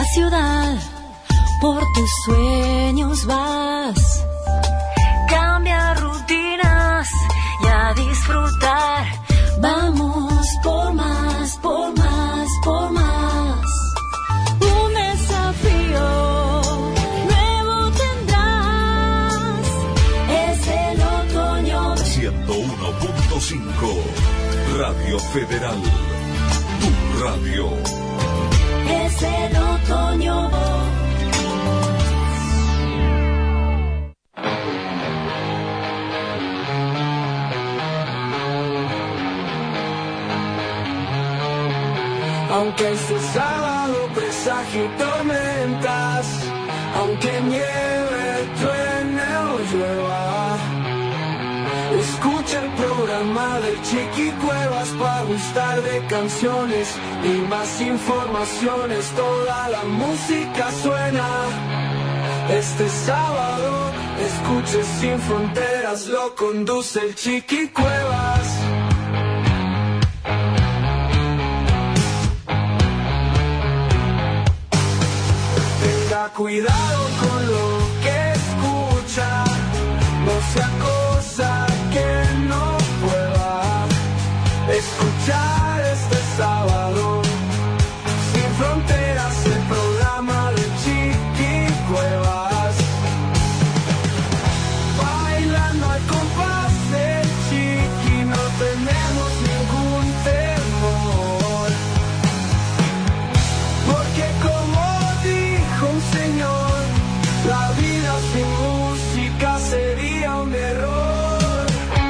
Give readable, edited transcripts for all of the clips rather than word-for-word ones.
ciudad, por tus sueños vas. Cambia rutinas y a disfrutar. Vamos por más, por más, por más. Un desafío nuevo tendrás. Es el otoño. 101.5 Radio Federal. Tu radio. Es el otoño. Aunque este sábado presagio tormentas, aunque nieve, truene o llueva, escucha el programa del Chiqui Cuevas para gustar de canciones y más informaciones. Toda la música suena. Este sábado, escuche Sin Fronteras, lo conduce el Chiqui Cuevas. Cuidado con lo que escucha, no sea cosa que no pueda escuchar este sábado. Sin Fronteras, el programa de Chiqui Cuevas. Bailando al compás del Chiqui, no tenemos ningún temor, porque como un señor, la vida sin música sería un error.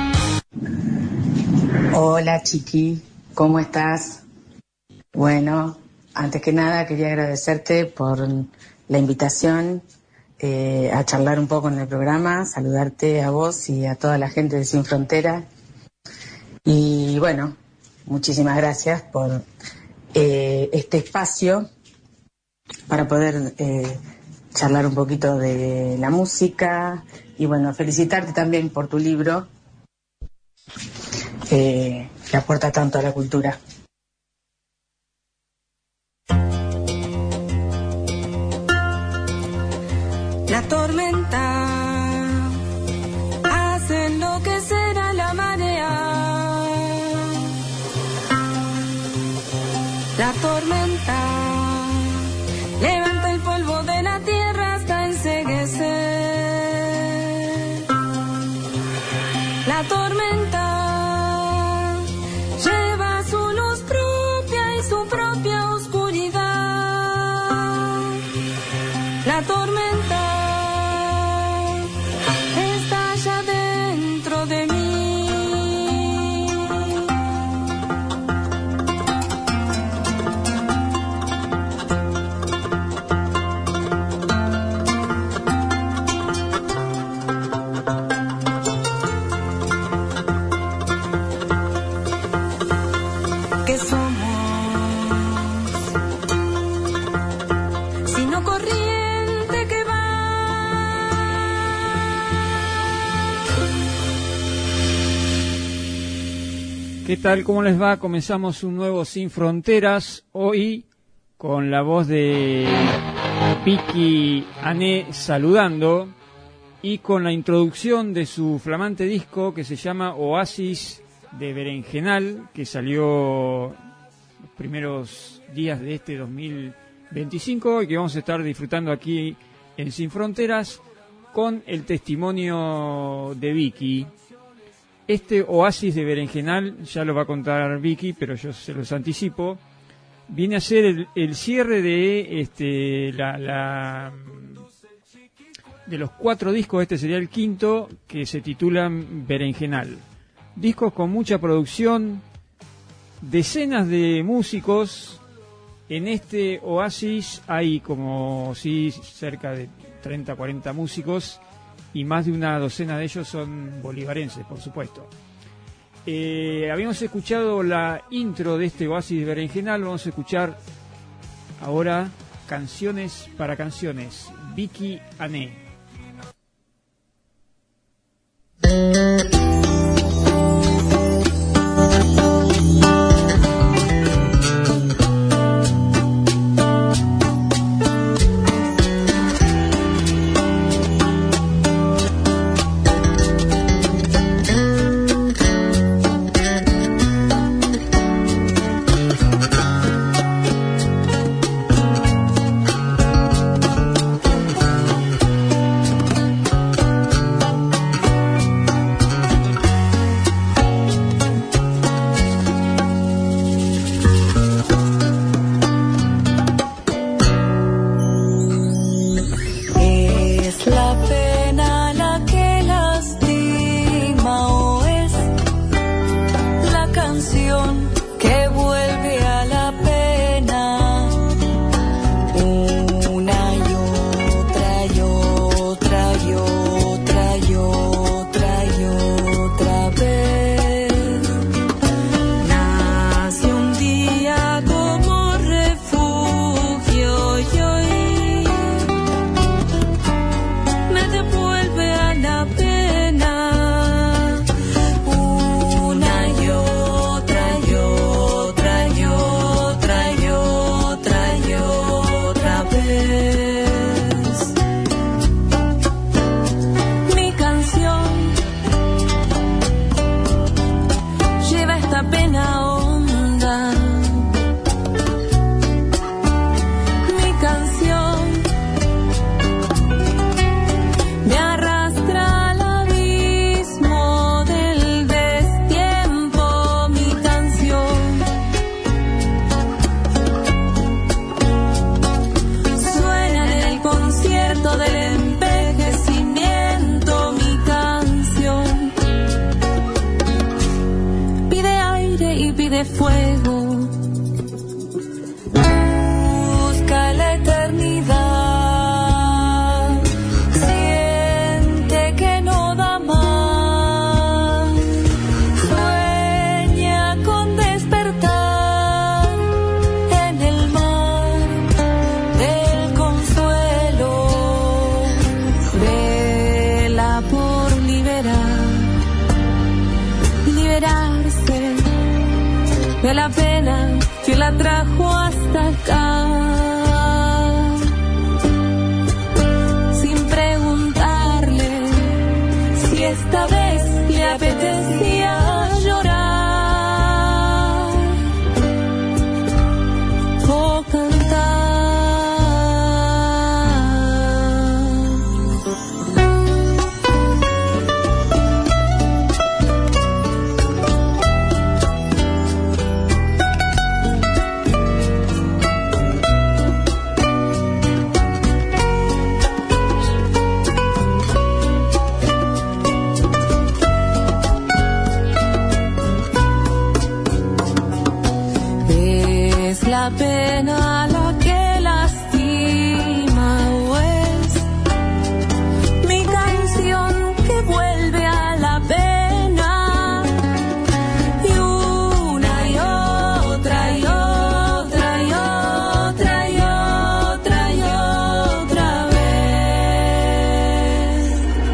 Hola Chiqui, ¿cómo estás? Bueno, antes que nada quería agradecerte por la invitación a charlar un poco en el programa, saludarte a vos y a toda la gente de Sin Frontera. Y bueno, muchísimas gracias por este espacio para poder charlar un poquito de la música y bueno, felicitarte también por tu libro que aporta tanto a la cultura. La tormenta hace enloquecer a la marea. La tormenta levanta el polvo de la tierra hasta enceguecer. La tormenta lleva su luz propia y su propia oscuridad. La tormenta está allá dentro de mí. ¿Qué tal? ¿Cómo les va? Comenzamos un nuevo Sin Fronteras, hoy con la voz de Vicky Ané saludando y con la introducción de su flamante disco que se llama Oasis de Berenjenal, que salió los primeros días de este 2025 y que vamos a estar disfrutando aquí en Sin Fronteras con el testimonio de Vicky. Este Oasis de Berenjenal, ya lo va a contar Vicky, pero yo se los anticipo, viene a ser el cierre de de los 4 discos. Este sería el quinto, que se titulan Berenjenal. Discos con mucha producción, decenas de músicos. En este Oasis hay como cerca de 30, 40 músicos, y más de una docena de ellos son bolivarenses, por supuesto. Habíamos escuchado la intro de este Oasis de Berenjenal, vamos a escuchar ahora Canciones para Canciones, Vicky Ané. la trajo hasta acá, sin preguntarle si esta vez le apetecía llorar o cantar. La pena la que lastima, o es mi canción que vuelve a la pena, y una y otra y otra y otra y otra y otra vez.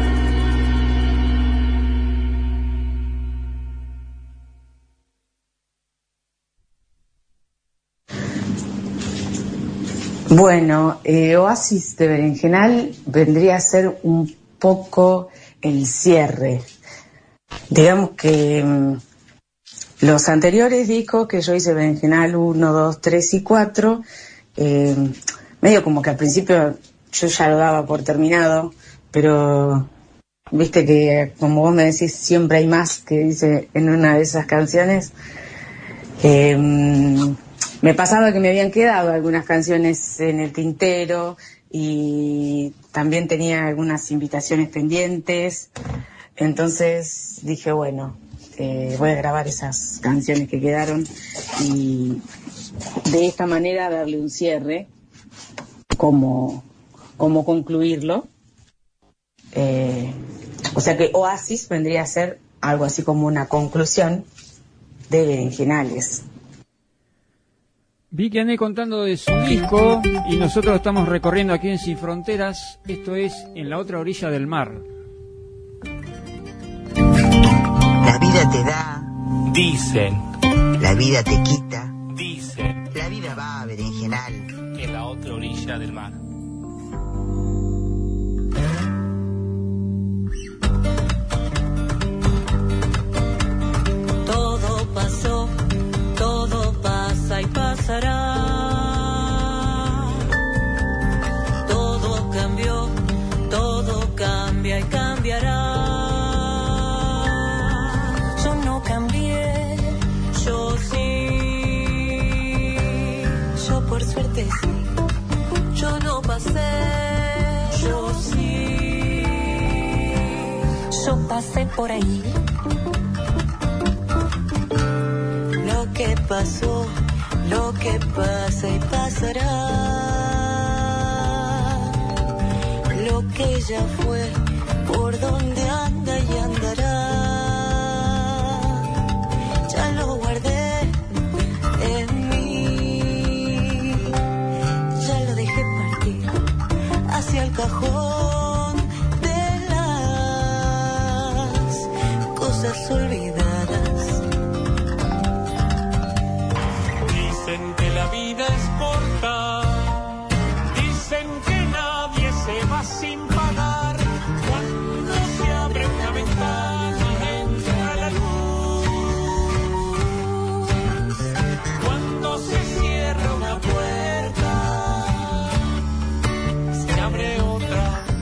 Bueno, Oasis de Berenjenal vendría a ser un poco el cierre. Digamos que los anteriores discos que yo hice, Berenjenal 1, 2, 3 y 4, medio como que al principio yo ya lo daba por terminado, pero viste que, como vos me decís, siempre hay más, que dice en una de esas canciones. Me pasaba que me habían quedado algunas canciones en el tintero y también tenía algunas invitaciones pendientes. Entonces dije, bueno, voy a grabar esas canciones que quedaron y de esta manera darle un cierre, como concluirlo. O sea que Oasis vendría a ser algo así como una conclusión de Berenjenales. Vicky Ané contando de su disco y nosotros estamos recorriendo aquí en Sin Fronteras. Esto es En la otra orilla del mar. La vida te da, dicen. La vida te quita, Dicen. la vida va a Berenjenal. En la otra orilla del mar. Todo pasó, todo pasa y pasará. Todo cambió, todo cambia y cambiará. Yo no cambié, yo sí. Yo por suerte sí. Yo no pasé, yo sí. Yo pasé por ahí. Lo que pasó, lo que pasa y pasará. Lo que ya fue, por donde anda y andará. Ya lo guardé en mí. Ya lo dejé partir hacia el cajón de las cosas olvidadas. Dicen que la vida es corta. Dicen que nadie se va sin pagar. Cuando se abre una ventana entra la luz. Cuando se cierra una puerta se abre otra.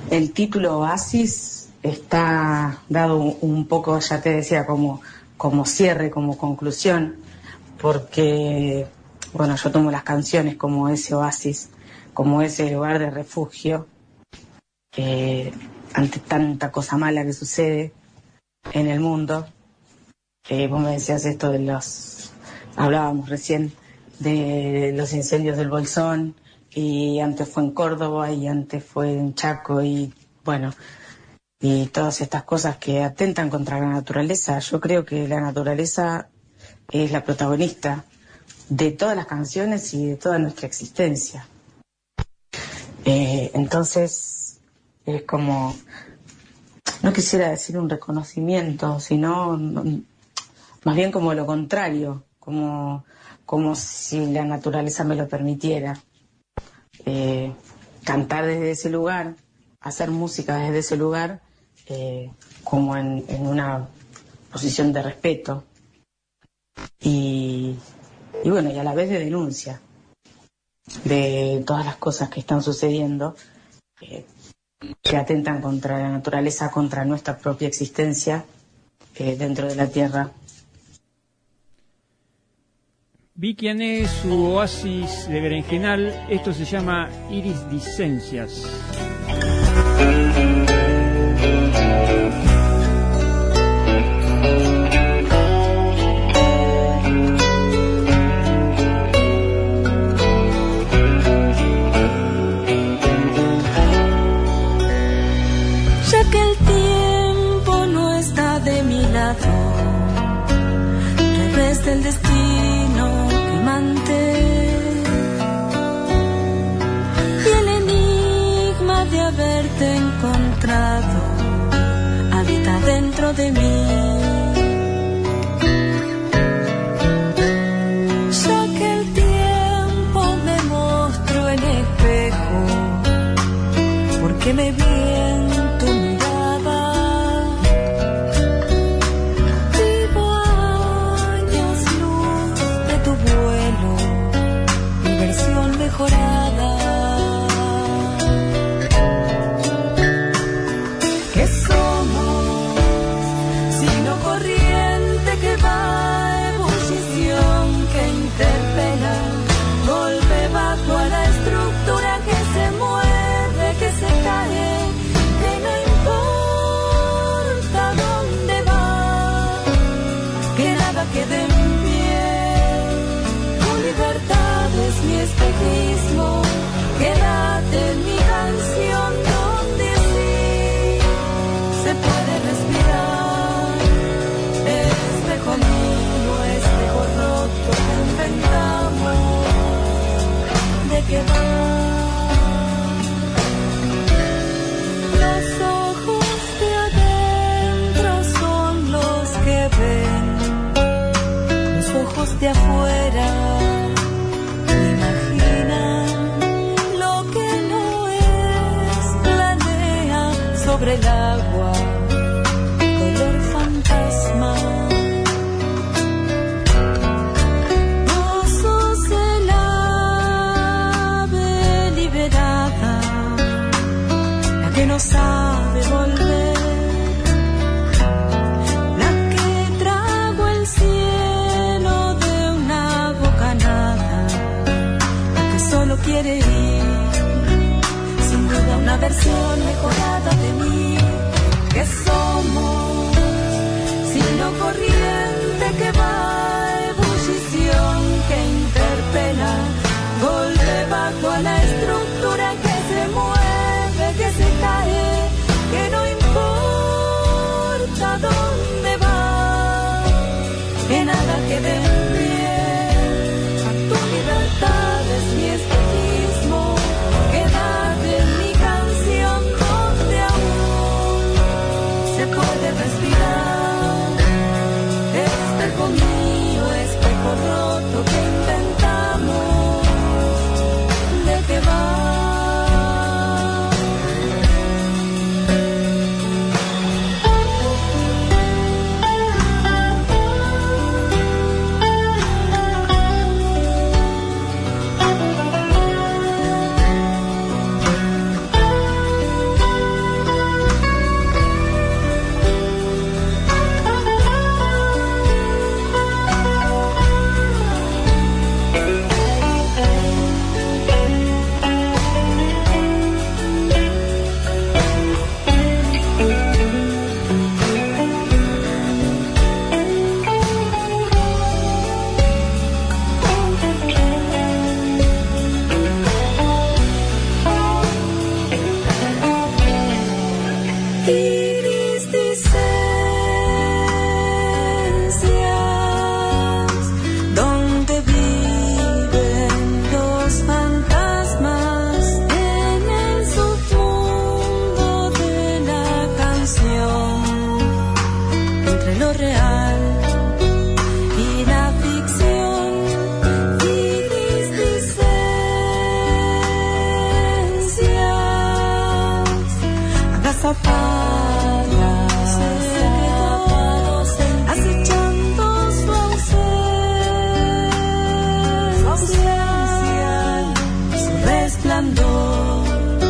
El título Oasis está dado un poco, ya te decía, como cierre, como conclusión, porque, bueno, yo tomo las canciones como ese oasis, como ese lugar de refugio, ante tanta cosa mala que sucede en el mundo. Vos me decías esto hablábamos recién de los incendios del Bolsón, y antes fue en Córdoba, y antes fue en Chaco, y bueno, y todas estas cosas que atentan contra la naturaleza. Yo creo que la naturaleza es la protagonista de todas las canciones y de toda nuestra existencia. Entonces, es como, no quisiera decir un reconocimiento, sino más bien como lo contrario, como si la naturaleza me lo permitiera. Cantar desde ese lugar, hacer música desde ese lugar, como en una posición de respeto y bueno, y a la vez de denuncia de todas las cosas que están sucediendo, que atentan contra la naturaleza, contra nuestra propia existencia dentro de la Tierra. Vicky Ané, su oasis de berenjenal, esto se llama Iridiscencias. Ya que el tiempo no está de mi lado, revés del destino y el enigma de haberte encontrado habita dentro de mí. Ya que el tiempo me mostró el espejo, porque me vi en tu mirada. Vivo años luz de tu vuelo, mi versión mejorada. ¿Qué somos? Sino corriente que va a ebullición, que interpela, golpe bajo a la estructura que se mueve, que se cae, que no importa dónde va, que nada quede en pie. Tu libertad es mi espejismo, quédate en mi canción donde así se puede respirar. Espejo mío, espejo roto que inventamos, ¿de qué va? Los ojos de adentro son los que ven, los ojos de afuera imaginan lo que no es, planea sobre el agua, color fantasma. Vos sos el ave liberada, la que no sabe volver, la que tragó el cielo de una bocanada, la que solo quiere ir, sin duda una versión mejorada de mí. ¿Qué somos? Sino corriente que va a ebullición, que interpela, golpe bajo a la estructura que se mueve, que se cae, que no importa dónde va, que nada quede en pie. Tu libertad es mi espejismo, quédate en mi canción donde aún se puede respirar. Espejo mío, apagas, acechando su ausencia, su resplandor.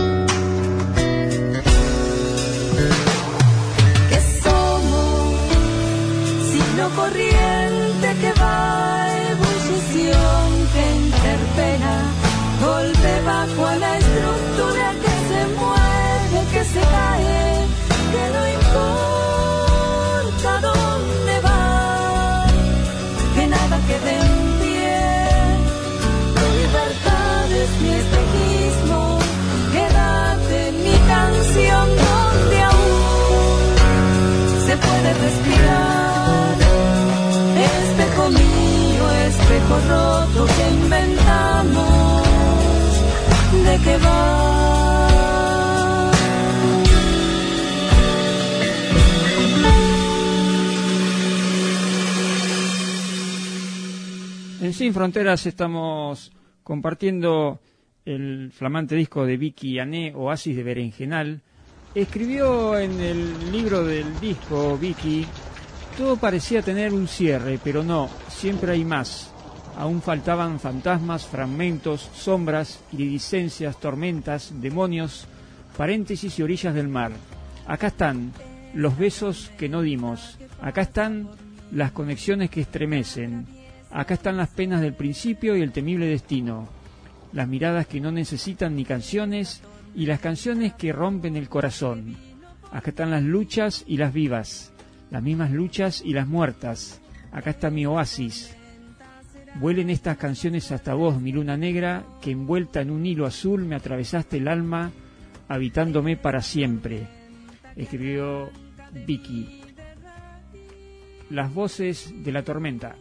¿Qué somos? Sino corriente que va a ebullición, que interpela, golpe bajo a la estructura que se mueve, que se cae, que no importa dónde va, que nada quede en pie. Tu libertad es mi espejismo, quédate en mi canción donde aún se puede respirar. Espejo mío, espejo roto que inventamos, ¿de qué va? En Sin Fronteras estamos compartiendo el flamante disco de Vicky Ané, Oasis de Berenjenal. Escribió en el libro del disco Vicky: todo parecía tener un cierre, pero no, siempre hay más. Aún faltaban fantasmas, fragmentos, sombras, iridiscencias, tormentas, demonios, paréntesis y orillas del mar. Acá están los besos que no dimos. Acá están las conexiones que estremecen. Acá están las penas del principio y el temible destino. Las miradas que no necesitan ni canciones y las canciones que rompen el corazón. Acá están las luchas y las vivas, las mismas luchas y las muertas. Acá está mi oasis. Vuelen estas canciones hasta vos, mi luna negra, que envuelta en un hilo azul me atravesaste el alma, habitándome para siempre. Escribió Vicky. Las voces de la tormenta.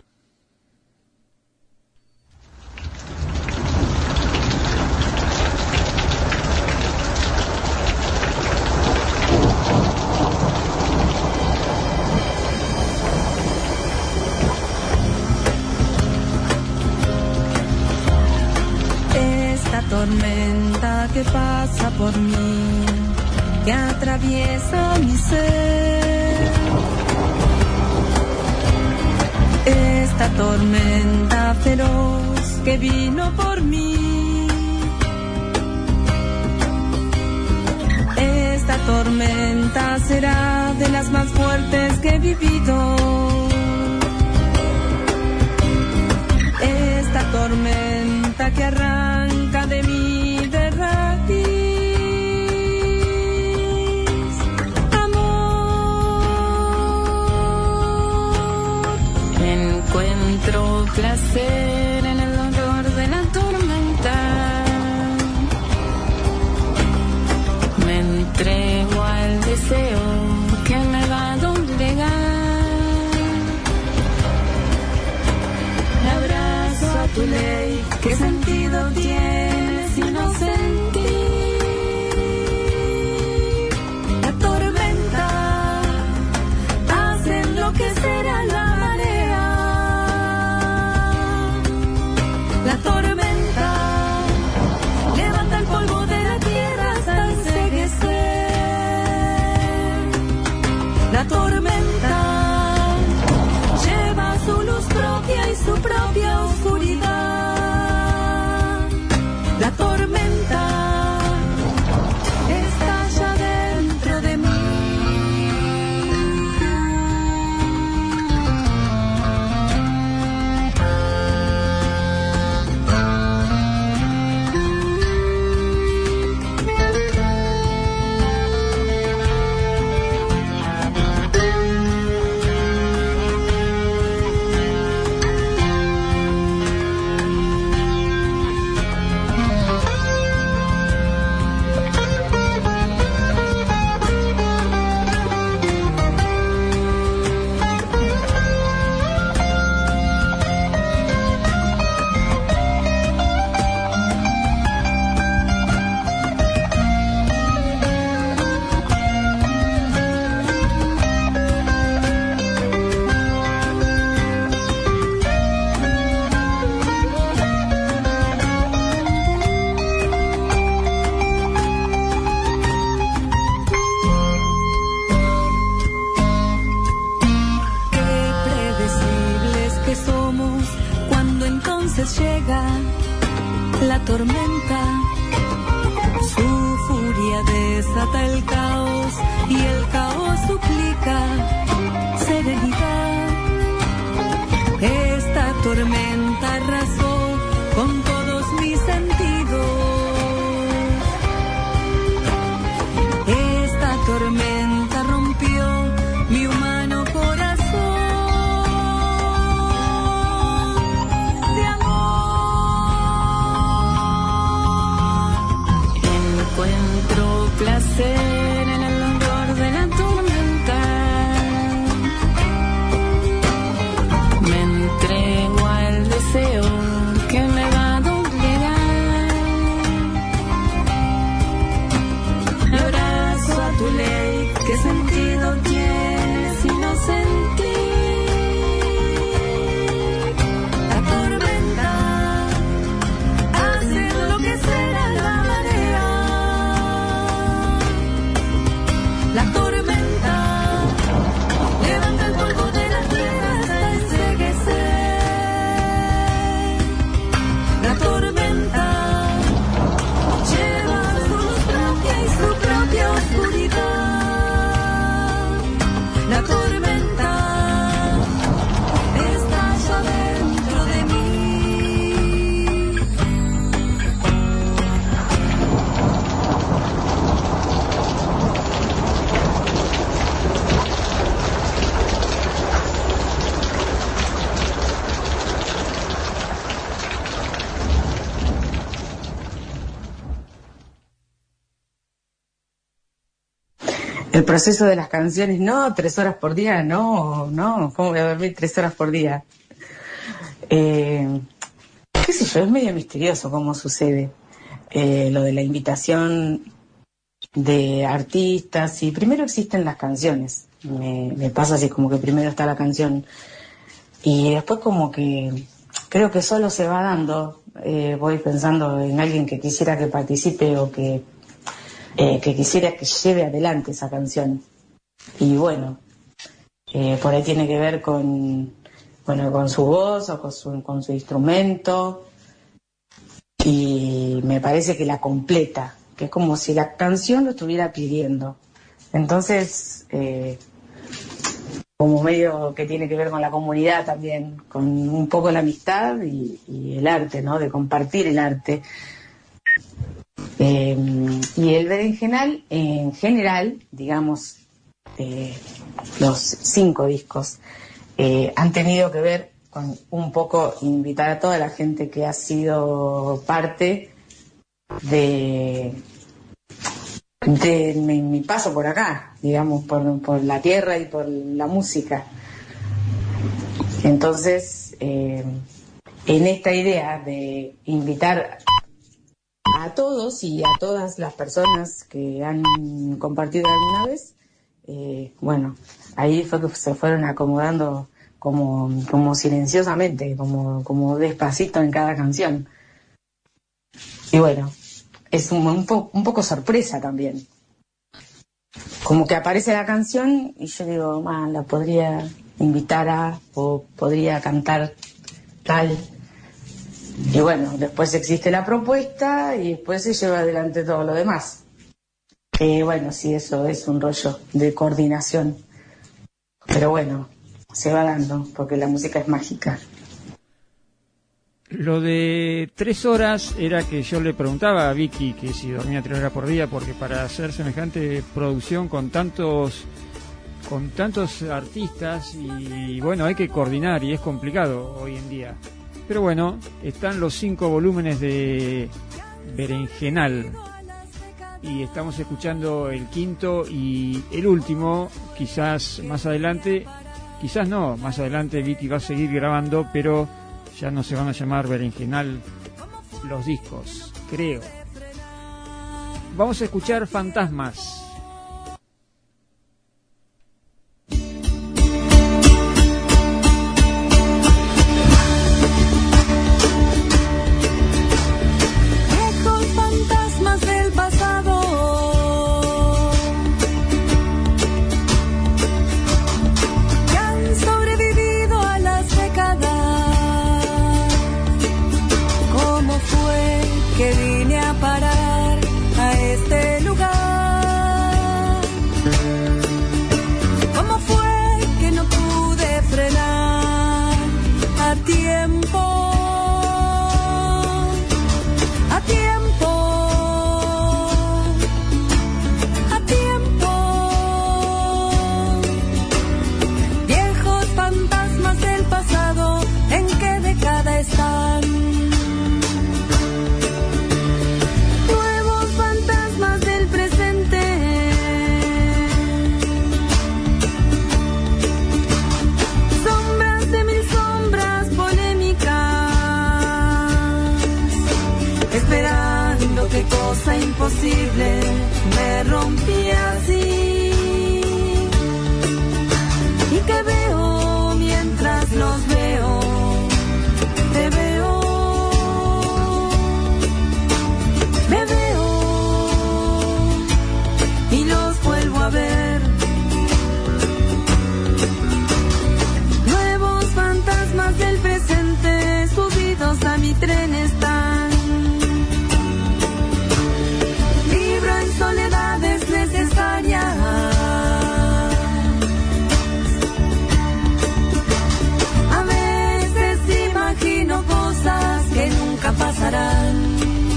Tormenta que pasa por mí, que atraviesa mi ser. Esta tormenta feroz que vino por mí. Esta tormenta será de las más fuertes que he vivido. Esta tormenta que arranca de mí de raíz. Amor, encuentro placer en el dolor de la tormenta. Me entrego al deseo que me va a doblegar. Abrazo a tu ley, ¿qué sentido tiene si no sentí? La tormenta hace enloquecer a la marea. La tormenta levanta el polvo de la tierra hasta enceguecer. La tormenta lleva su luz propia y su propia oscuridad. La tormenta desata el caos y el caos suplica serenidad. Esta tormenta arrasó con todos mis sentidos. Esta tormenta rompió mi humano corazón de amor. Encuentro placer en el olor de la tormenta. Me entrego al deseo que me va a doblegar. Abrazo a tu ley, ¿qué sentido tiene si no sentí? La tormenta hace enloquecer a la marea. La tormenta levanta el polvo de la tierra hasta enseguecer. La tormenta lleva su luz propia y su propia oscuridad. La tormenta estalla dentro de mí. El proceso de las canciones, no, 3 horas por día, no, ¿cómo voy a dormir 3 horas por día? Qué sé yo, es medio misterioso cómo sucede lo de la invitación de artistas. Y primero existen las canciones, me pasa así, como que primero está la canción y después como que creo que solo se va dando. Voy pensando en alguien que quisiera que participe o que quisiera que lleve adelante esa canción. Y bueno, por ahí tiene que ver con su voz o con su instrumento. Y me parece que la completa, que es como si la canción lo estuviera pidiendo. Entonces, como medio que tiene que ver con la comunidad también, con un poco la amistad y el arte, ¿no? De compartir el arte. Y el berenjenal, en general, digamos, los 5 discos han tenido que ver con un poco invitar a toda la gente que ha sido parte de mi paso por acá, digamos, por la tierra y por la música. Entonces, en esta idea de invitar a todos y a todas las personas que han compartido alguna vez, bueno, ahí fue que se fueron acomodando como silenciosamente, como despacito en cada canción. Y bueno, es un poco sorpresa también. Como que aparece la canción y yo digo, la podría invitar a, o podría cantar tal. Y bueno, después existe la propuesta y después se lleva adelante todo lo demás. Bueno, sí, eso es un rollo de coordinación. Pero bueno, se va dando, porque la música es mágica. Lo de 3 horas era que yo le preguntaba a Vicky que si dormía 3 horas por día, porque para hacer semejante producción con tantos artistas y bueno, hay que coordinar y es complicado hoy en día. Pero bueno, están los 5 volúmenes de Berenjenal y estamos escuchando el 5º y el último. Quizás más adelante, quizás no, más adelante Vicky va a seguir grabando, pero ya no se van a llamar Berenjenal los discos, creo. Vamos a escuchar Fantasmas. Que vine a parar a este lugar. cosa imposible me rompí así. Y que veo mientras los veo, te veo, me veo y los vuelvo a ver. Nuevos fantasmas del presente subidos a mi tren están. Libro en soledades necesarias. A veces imagino cosas que nunca pasarán.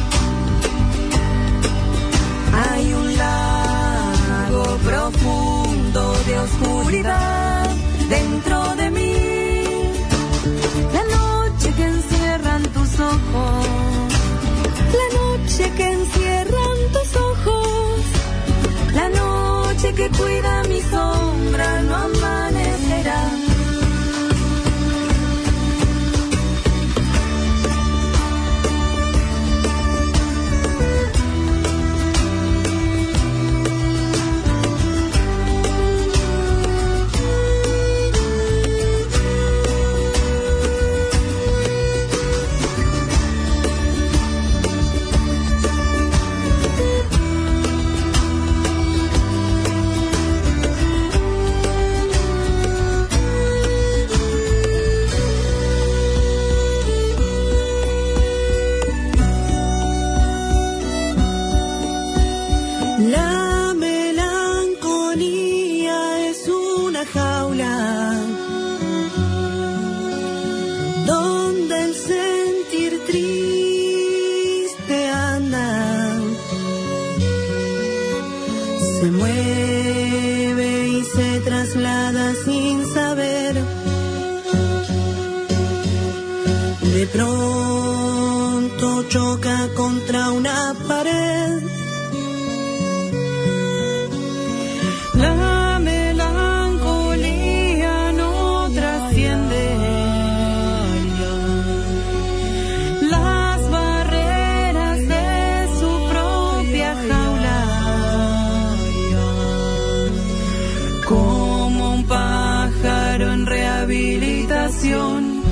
Hay un lago profundo de oscuridad dentro de mí. La noche que encierran tus ojos, la noche que encierran tus ojos, la noche que cuida mi sombra no amanecerá. La melancolía es una jaula donde el sentir triste anda, se mueve y se traslada sin saber. De pronto choca contra una pared. La melancolía no trasciende las barreras de su propia jaula. Como un pájaro en rehabilitación,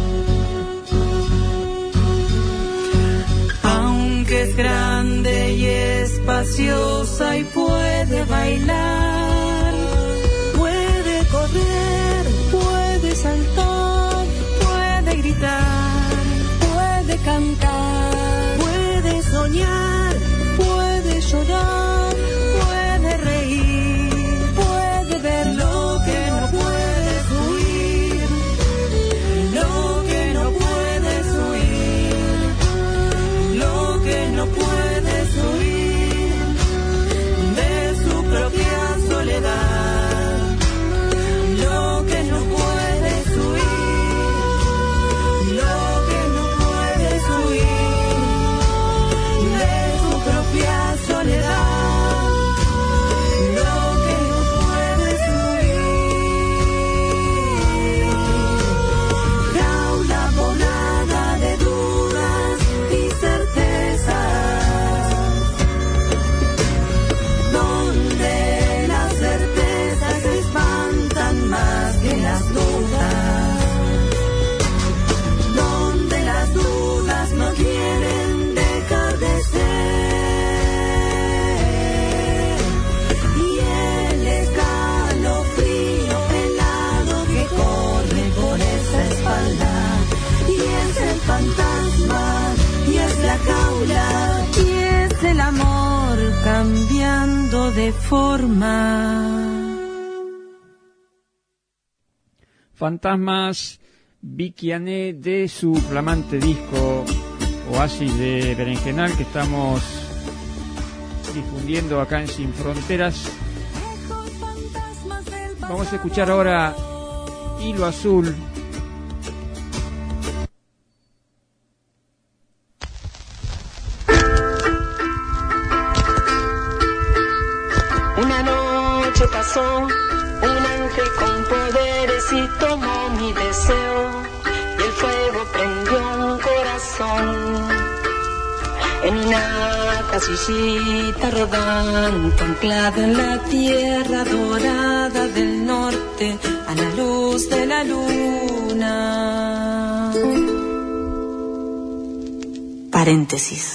aunque es grande y espaciosa y puede bailar. Puede saltar, puede gritar, puede cantar, puede soñar, puede llorar, puede reír, puede ver lo que no puedes huir, lo que no puedes huir, lo que no puedes huir de su propia soledad. Y es el amor cambiando de forma. Fantasmas, Vicky Ané, de su flamante disco Oasis de Berenjenal, que estamos difundiendo acá en Sin Fronteras. Vamos a escuchar ahora Hilo Azul. Una noche pasó un ángel con poderes y tomó mi deseo, y el fuego prendió un corazón en una casillita rodante, anclada en la tierra dorada del norte, a la luz de la luna. Paréntesis.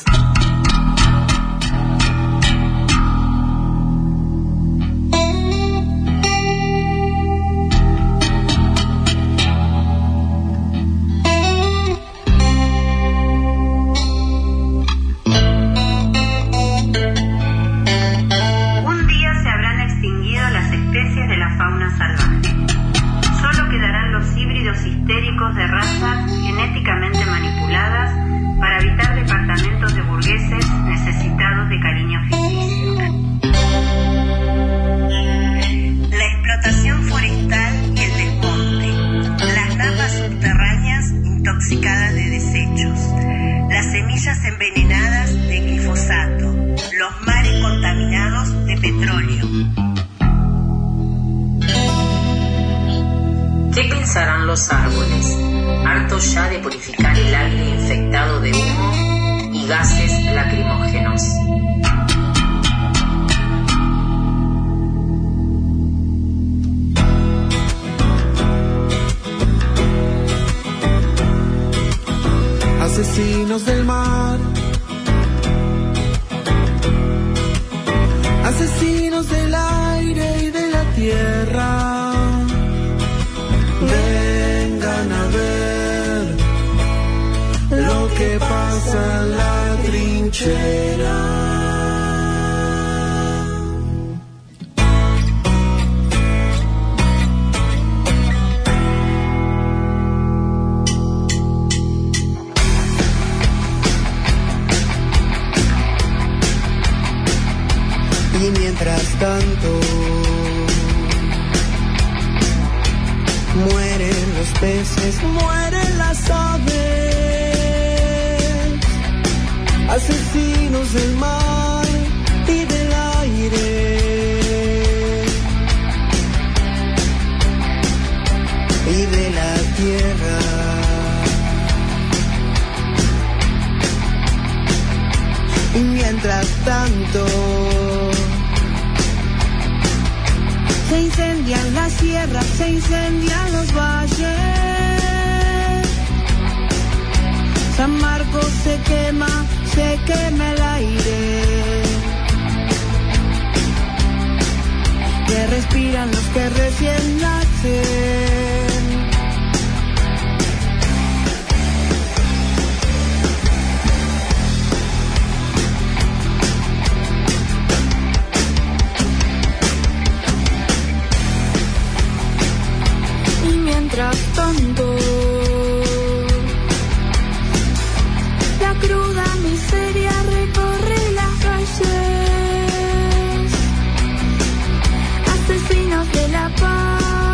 De razas genéticamente manipuladas para habitar departamentos de burgueses necesitados de cariño ficticio. La explotación forestal y el desmonte, las napas subterráneas intoxicadas de desechos, las semillas envenenadas de glifosato, los mares contaminados de petróleo. ¿Qué pensarán los árboles, hartos ya de purificar el aire infectado de humo y gases lacrimógenos? Asesinos del mar, asesinos del aire y de la tierra. Vengan a ver lo que pasa en la trinchera. Y mientras tanto mueren los peces, mueren las aves, asesinos del mar y del aire, y de la tierra. Y mientras tanto se incendian las sierras, se incendian los valles. San Marcos se quema el aire. Que respiran los que recién nacen. Mientras tanto, la cruda miseria recorre las calles. Asesinos de la paz,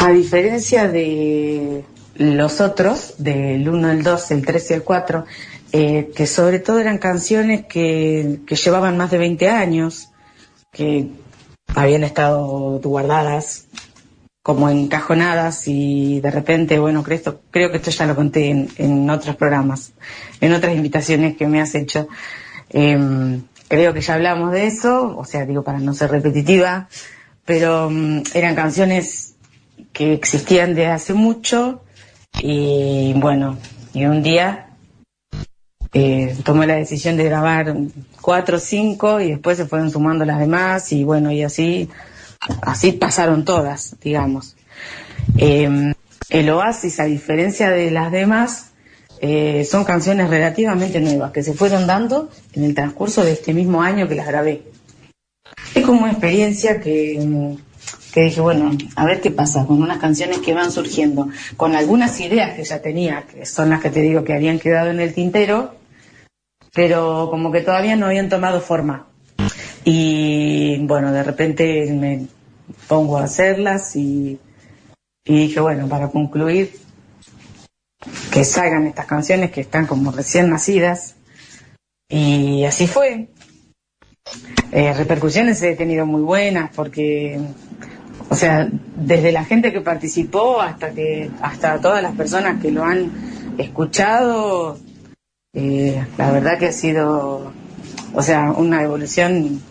A diferencia de los otros, del 1, el 2, el 3 y el 4, que sobre todo eran canciones que llevaban más de 20 años, que habían estado guardadas como encajonadas, y de repente, bueno, creo que esto ya lo conté en otros programas, en otras invitaciones que me has hecho. Creo que ya hablamos de eso, o sea, digo, para no ser repetitiva, pero eran canciones que existían desde hace mucho, y bueno, y un día tomé la decisión de grabar 4 o 5, y después se fueron sumando las demás, y bueno, y así pasaron todas, digamos. El Oasis, a diferencia de las demás, son canciones relativamente nuevas que se fueron dando en el transcurso de este mismo año que las grabé. Es como una experiencia que dije, bueno, a ver qué pasa con unas canciones que van surgiendo, con algunas ideas que ya tenía, que son las que te digo que habían quedado en el tintero, pero como que todavía no habían tomado forma. Y bueno, de repente me pongo a hacerlas y dije, bueno, para concluir, que salgan estas canciones que están como recién nacidas. Y así fue. Repercusiones he tenido muy buenas, porque, o sea, desde la gente que participó hasta todas las personas que lo han escuchado, la verdad que ha sido, o sea, una evolución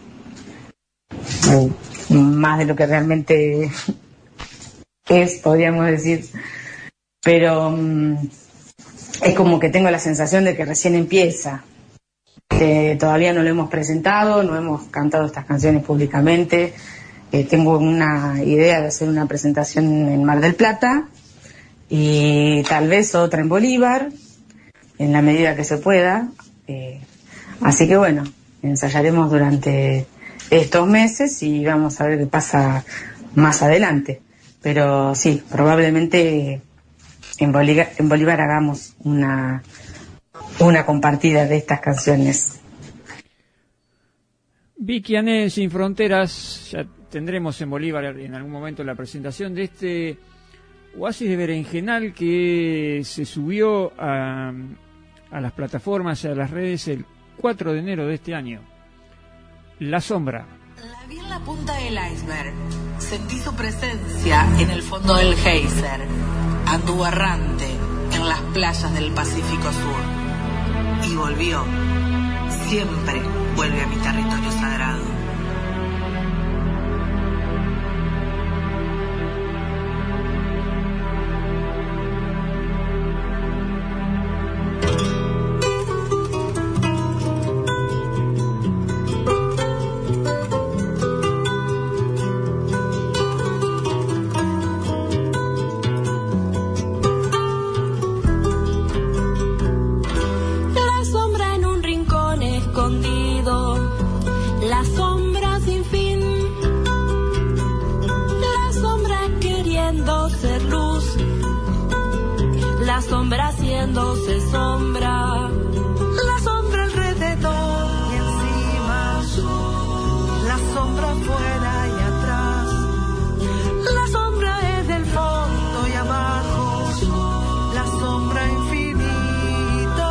más de lo que realmente es, podríamos decir, pero es como que tengo la sensación de que recién empieza. Todavía no lo hemos presentado, no hemos cantado estas canciones públicamente. Tengo una idea de hacer una presentación en Mar del Plata y tal vez otra en Bolívar, en la medida que se pueda. Así que bueno, ensayaremos durante estos meses y vamos a ver qué pasa más adelante. Pero sí, probablemente en Bolívar hagamos una compartida de estas canciones. Vicky Ané, Sin Fronteras, ya tendremos en Bolívar en algún momento la presentación de este Oasis de Berenjenal que se subió a las plataformas y a las redes el 4 de enero de este año. La Sombra. La vi en la punta del iceberg, sentí su presencia en el fondo del geyser, anduvo errante en las playas del Pacífico Sur y volvió, siempre vuelve a mi territorio sagrado. La sombra haciéndose sombra, la sombra alrededor y encima, la sombra afuera y atrás, la sombra es del fondo y abajo, la sombra infinita,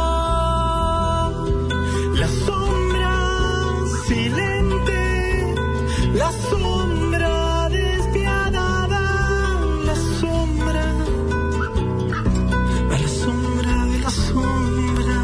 la sombra silente, la sombra despiadada, la sombra de la sombra de la sombra,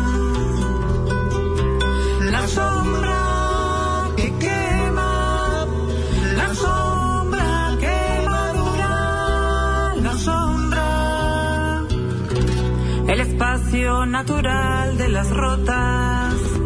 la sombra que quema, la sombra que madura, la sombra, el espacio natural de las rotas.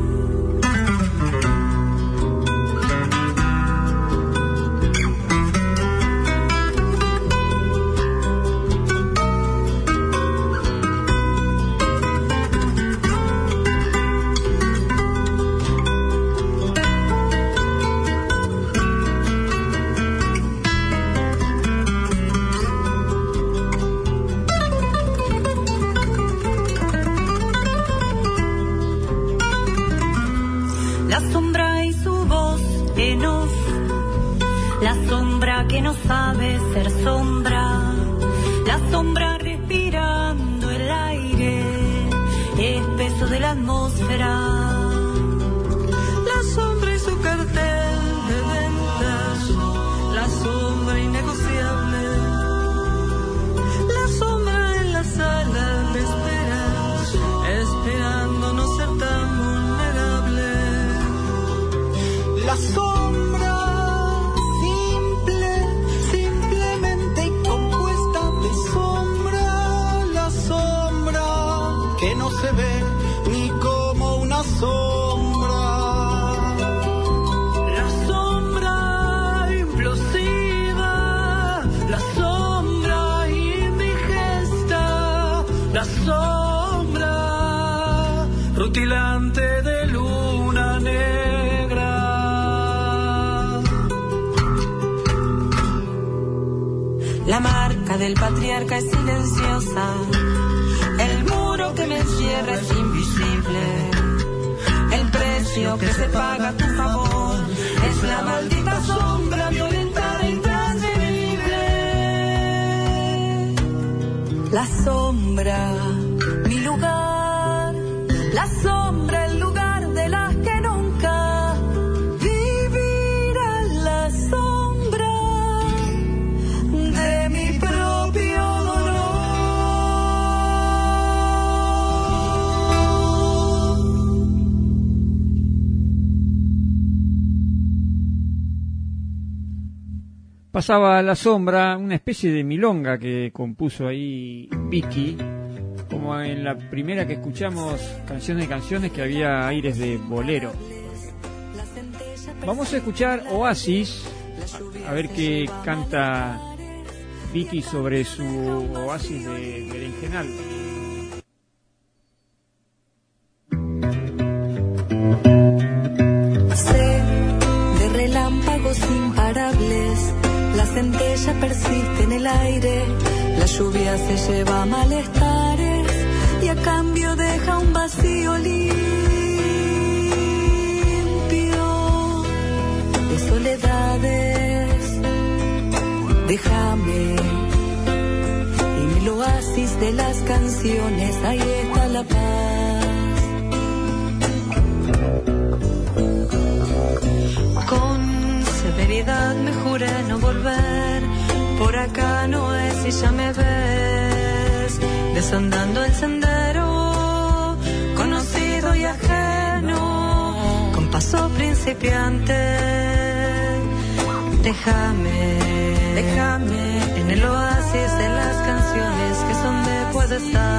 La sombra y su voz en off, la sombra que no sabe ser sombra, la sombra respirando el aire espeso de la atmósfera. La sombra y su cartel de ventas, la sombra innegociable, la sombra en la sala de espera, esperando no ser tan vulnerable. La sombra simple, simplemente y compuesta de sombra, la sombra que no se ve ni como una sombra. La sombra implosiva, la sombra indigesta, la sombra Rutilante de luna negra. La marca del patriarca es silenciosa, el muro que me encierra es invisible, el precio que se paga a tu favor es la maldita sombra violenta e intransferible. La sombra, mi lugar, la sombra, el lugar de las que nunca vivirán, la sombra de mi propio dolor. Pasaba La Sombra, una especie de milonga que compuso ahí Vicky, como en la primera que escuchamos, Canciones de Canciones, que había aires de bolero. Vamos a escuchar Oasis, a ver qué canta Vicky sobre su Oasis de Berenjenal. Sé de relámpagos imparables, la centella persiste en el aire, la lluvia se lleva malestares y a cambio deja un vacío limpio de soledades. Déjame en el oasis de las canciones, ahí está la paz. Con severidad me juré no volver, por acá no es y ya me ves, desandando el sendero, conocido y ajeno, con paso principiante. Déjame en el oasis de las canciones, que es donde puedo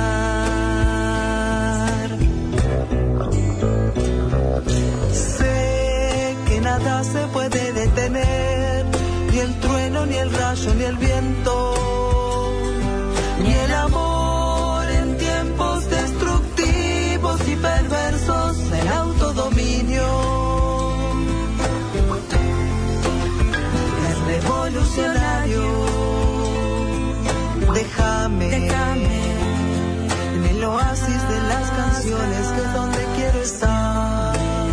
estar. Sé que nada se puede detener, ni el trueno, ni el rayo, ni el viento, ni el amor en tiempos destructivos y perversos, el autodominio. Es revolucionario. Déjame en el oasis de las canciones, que es donde quiero estar.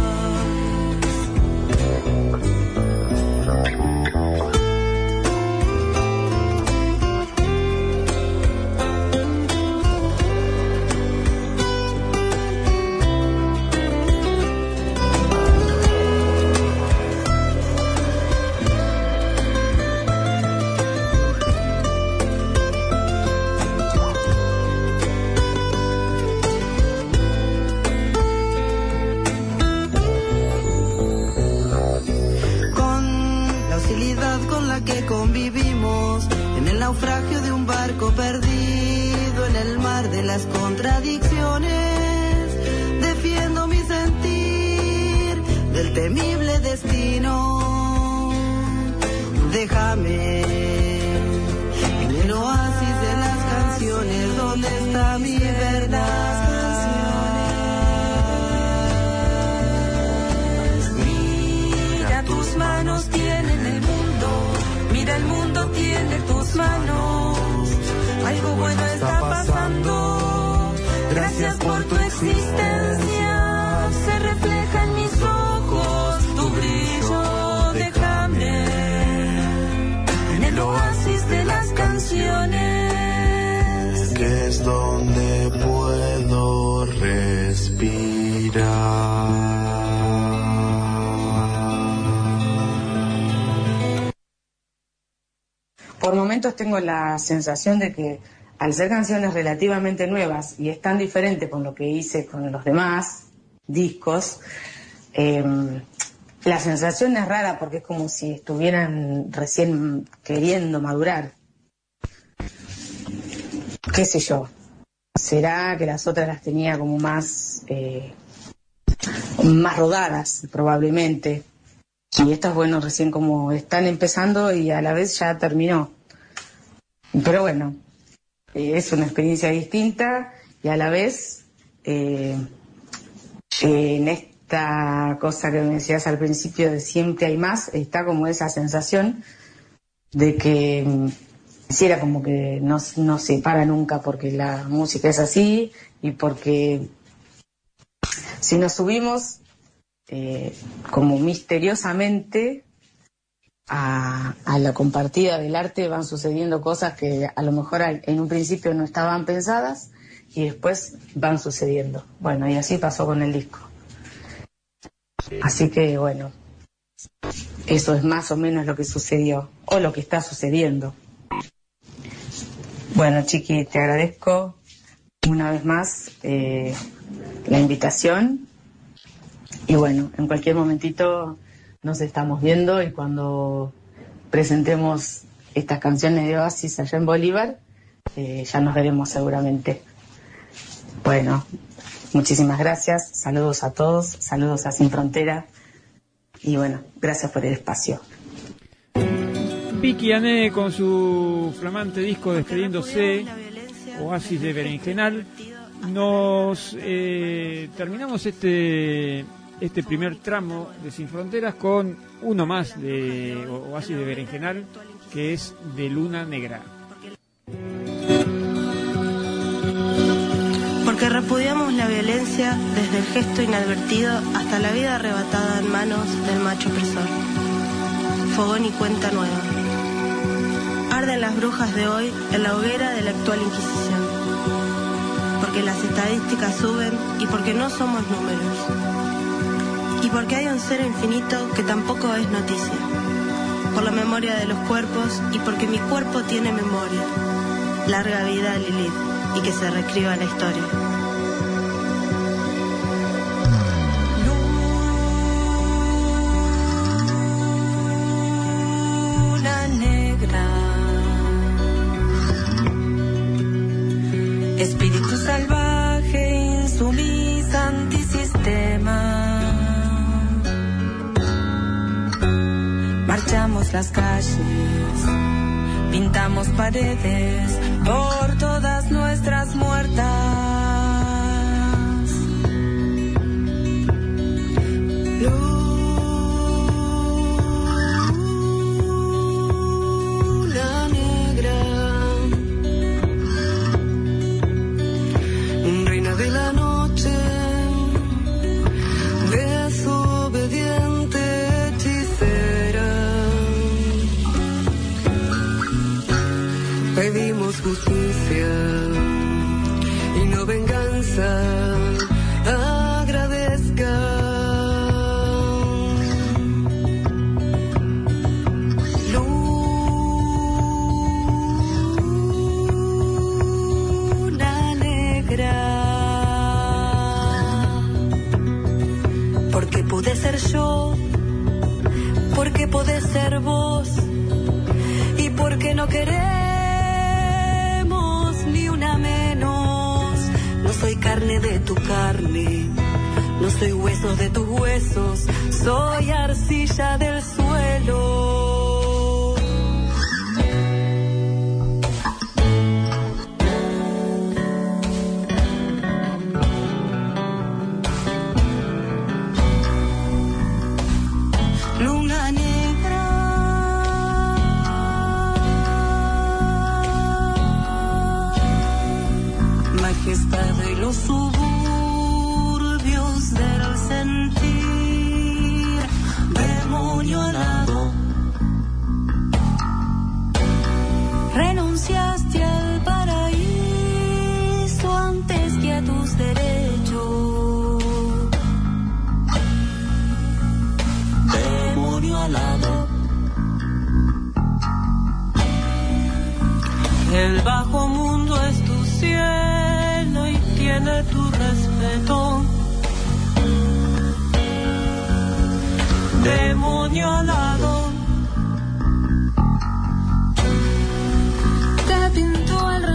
Que convivimos en el naufragio de un barco perdido en el mar de las contradicciones, defiendo mi sentir del temible destino. Déjame en el oasis de las canciones, donde está mi verdad. Mira, tus manos tienen el mundo, mira, el mundo tiene tus manos. Algo bueno está pasando, gracias por tu existencia. Se refleja en mis ojos tu brillo. Déjame en el oasis de las canciones. momentos tengo la sensación de que al ser canciones relativamente nuevas y es tan diferente con lo que hice con los demás discos, la sensación es rara porque es como si estuvieran recién queriendo madurar. ¿Qué sé yo? ¿Será que las otras las tenía como más rodadas, probablemente? Y estas, bueno, recién como están empezando y a la vez ya terminó. Pero bueno, es una experiencia distinta y a la vez en esta cosa que me decías al principio de siempre hay más, está como esa sensación de que quisiera como que no se para nunca porque la música es así y porque si nos subimos como misteriosamente a la compartida del arte van sucediendo cosas que a lo mejor en un principio no estaban pensadas y después van sucediendo. Bueno, y así pasó con el disco. Así que bueno, eso es más o menos lo que sucedió o lo que está sucediendo. Bueno, Chiqui, te agradezco una vez más la invitación y bueno, en cualquier momentito nos estamos viendo y cuando presentemos estas canciones de Oasis allá en Bolívar, ya nos veremos seguramente. Bueno, muchísimas gracias, saludos a todos, saludos a Sin Frontera y bueno, gracias por el espacio. Piki Ané con su flamante disco Despidiéndose, Oasis de Berenjenal. Nos terminamos este primer tramo de Sin Fronteras con uno más de Oasis de Berenjenal, que es de Luna Negra. Porque repudiamos la violencia desde el gesto inadvertido hasta la vida arrebatada en manos del macho opresor. Fogón y cuenta nueva. Arden las brujas de hoy en la hoguera de la actual Inquisición. Porque las estadísticas suben y porque no somos números. Y porque hay un ser infinito que tampoco es noticia. Por la memoria de los cuerpos y porque mi cuerpo tiene memoria. Larga vida a Lilith y que se reescriba la historia. Luna negra, espíritu salvaje, insumisa, antisistema. Marchamos las calles, pintamos paredes por todas nuestras muertas. Luna negra, reina de la noche, desobediente hechicera. Pedimos justicia y no venganza. Agradezca. Luna negra. Porque pude ser yo, porque podés ser vos y porque no querés ni una menos. No soy carne de tu carne, no soy huesos de tus huesos, soy arcilla del suelo. Luna negra, majestad de los suburbios del sentir. El bajo mundo es tu cielo y tiene tu respeto. Demonio alado, te pintó el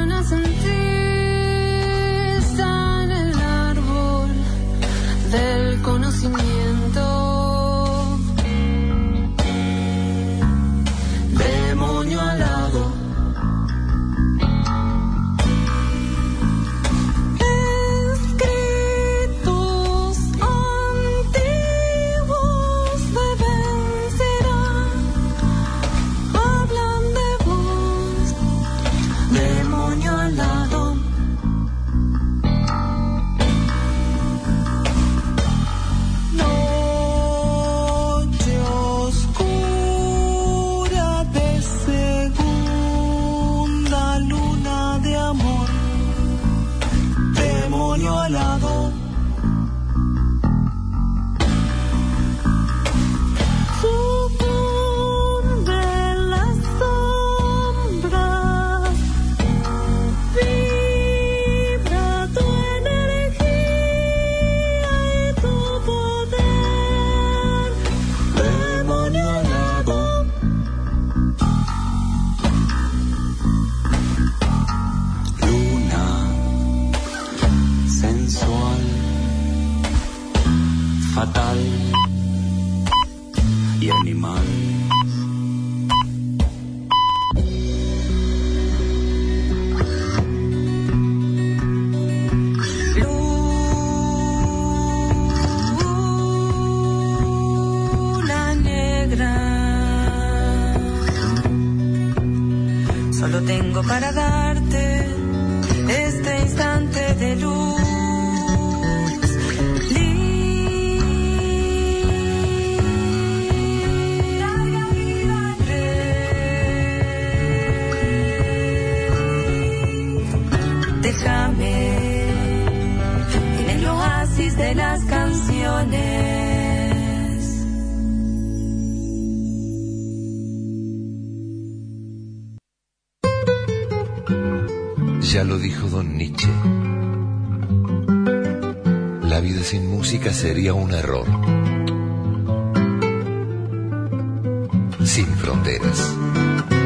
renacentista en el árbol del conocimiento. Demonio alado, escritos antiguos deben serán, hablan de vos. Demonio alado, noche oscura de segunda luna de amor. Demonio alado, sucumbe las sombras, vibra tu energía y tu poder. Demonio alado, luna sensual, fatal y animal. Luna negra, solo tengo para darte este instante de luz. Déjame en el oasis de las canciones. Ya lo dijo Don Nietzsche. La vida sin música sería un error. Sin fronteras.